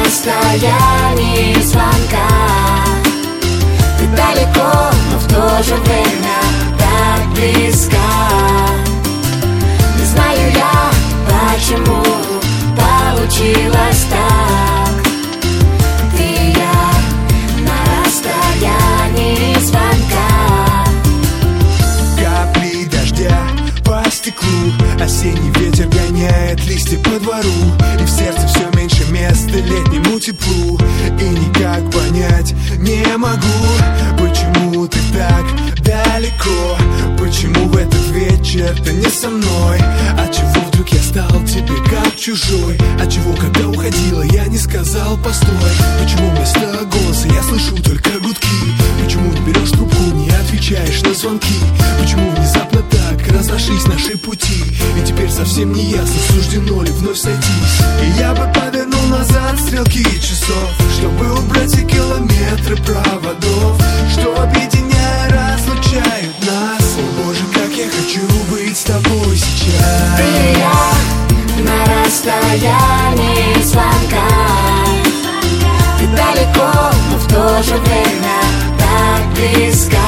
расстоянии звонка. Ты далеко, но в то же время так близка. Не знаю я, почему получилось так. Ты и я на расстоянии звонка. Капли дождя по стеклу, осенний ветер гоняет листья по двору, и в сердце все меньше места летнему теплу. И никак понять не могу, почему ты так далеко, почему в этот вечер ты не со мной. Отчего вдруг я стал тебе как чужой? Отчего, когда уходила, я не сказал постой? Почему вместо голоса я слышу только гудки? Почему не берешь трубку, не отвечаешь на звонки? Почему внезапно так разошлись наши пути? И теперь совсем не ясно, суждено ли вновь сойтись. И я бы повернул назад стрелки часов, чтобы убрать все километры проводов, что объединяя разлучают нас. О боже, как я хочу быть с тобой сейчас. Ты и я на расстоянии звонка. Ты далеко, но в то же время так близка.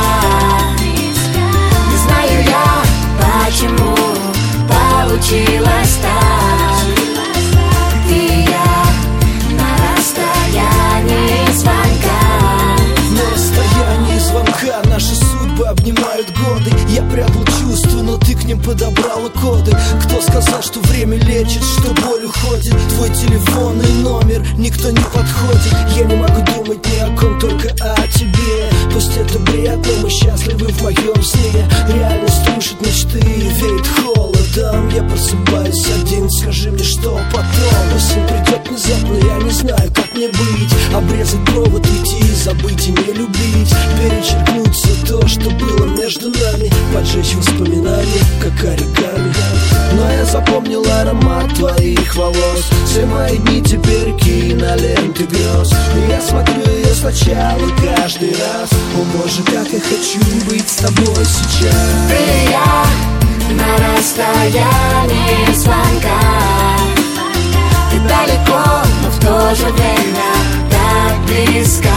Не знаю я, почему получилось так. Ты и я на расстоянии звонка. На расстоянии звонка наши судьбы обнимают годы. Я прятал чувства, но ты к ним подобрала коды. Кто сказал, что время лечит, что боль уходит? Твой телефонный номер никто не подходит. Я не могу думать ни о ком, только о тебе. Пусть это бред, но мы счастливы в моем сне. Реальность рушит мечты и веет холодом. Я просыпаюсь один, скажи мне, что потом? Осень придет внезапно, я не знаю, как мне быть. Обрезать провод, уйти, забыть и не любить. Перечеркнуть все то, что было между нами. Поджечь воспоминания, как оригами. Но я запомнил аромат твоих волос. Все мои дни теперь киноленты грез. И я смотрю ее сначала каждый раз. О боже, как я хочу быть с тобой сейчас. Ты и я на расстоянии звонка. Ты далеко, но в то же время так близка.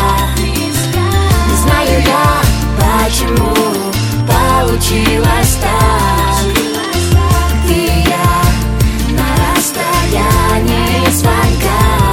Не знаю я, почему получилось так. Ты и я на расстоянии звонка.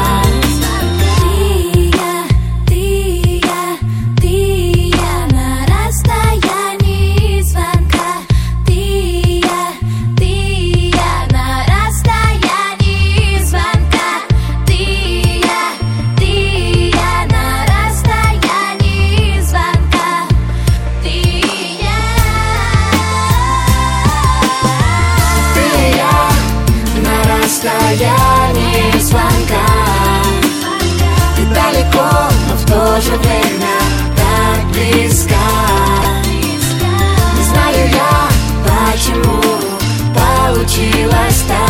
Расстоянии звонка. Ты далеко, но в то же время так близка. Не знаю я, почему получилось так.